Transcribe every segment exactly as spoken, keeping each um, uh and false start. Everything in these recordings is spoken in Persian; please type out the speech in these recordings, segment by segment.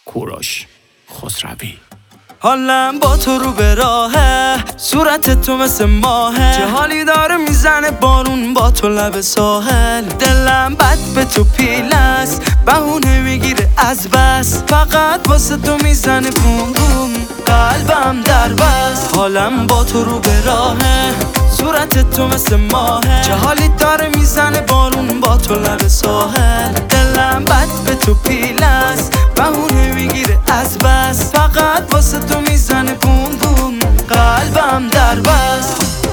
کوروش خسروی. حالم با تو رو به راهه، صورت تو مثل ماهه، چه حالی داره میزنه بارون با تو لب ساحل. دلم بد به تو پیلست، بهونه میگیره از بس، فقط واسه تو میزنه بوم بوم، قلبم در بس. حالم با تو رو به راهه، صورت تو مثل ماهه، چه حالی داره میزنه بارون با تو لب ساحل. دلم بد به تو پیلست، بهونه میگیره از بس، فقط واسه تو میزنه بوم بوم، قلبم در بس.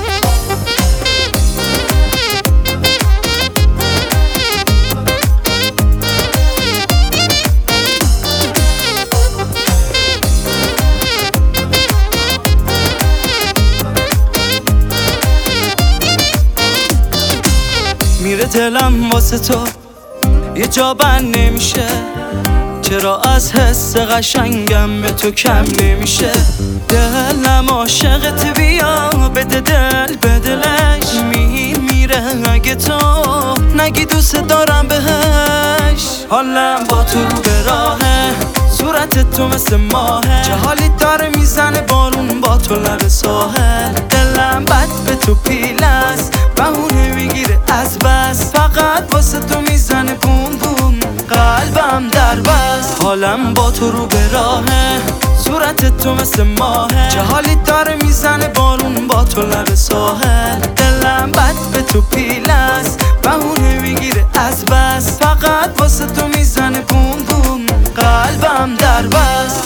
میره دلم واسه تو یه جا بند نمیشه، چرا از حس قشنگم به تو کم نمیشه. دلم عاشقت، بیا بده دل به دلش، می میره اگه تو نگی دوست دارم بهش. حالم با تو رو به راهه، صورت تو مثل ماهه، چه حالی داره میزنه بارون با تو لب ساحل. دلم بد به تو پیلست، بهونه میگیره از بس، فقط واسه تو میزنه بوم بوم، قلبم در بس. حالم با تو رو به راهه، صورت تو مثل ماهه، چه حالی داره میزنه بارون با تو لب ساحل. دلم بد به تو پیلست، بهونه میگیره از بس، فقط واسه تو میزنه بوم بوم، قلبم در بس.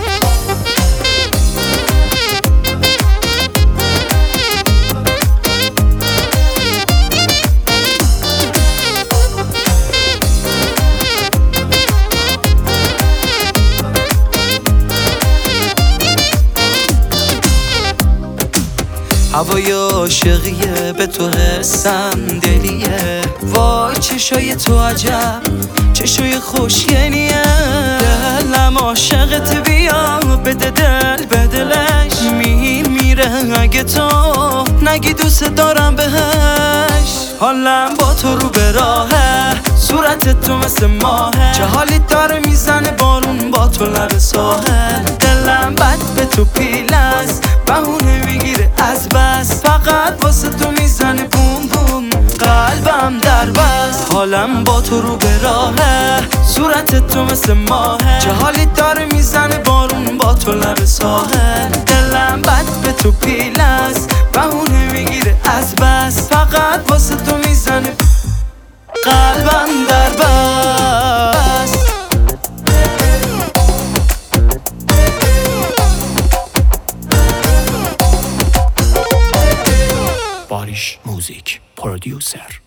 هوای عاشقیه، به تو حسم دلیه، وای چشای تو عجب چشای خوشگلیه. دلم عاشقت، بیا بده دل به دلش، می میره اگه تو نگی دوست دارم بهش. حالم با تو رو به راهه، صورت تو مثل ماهه، چه حالی داره میزنه بارون با تو لب ساحل. دلم بد به تو پیلست، بهونه میگیره از بس، فقط واسه تو میزنه بوم بوم، قلبم در بس. حالم با تو رو به راهه، صورت تو مثل ماهه، چه حالی داره میزنه بارون با تو لب ساحل. دلم بد به تو پیلست، بهونه میگیره از بس، فقط واسه تو میزنه قلبم در بس. باریش موزیک پرودیوسر.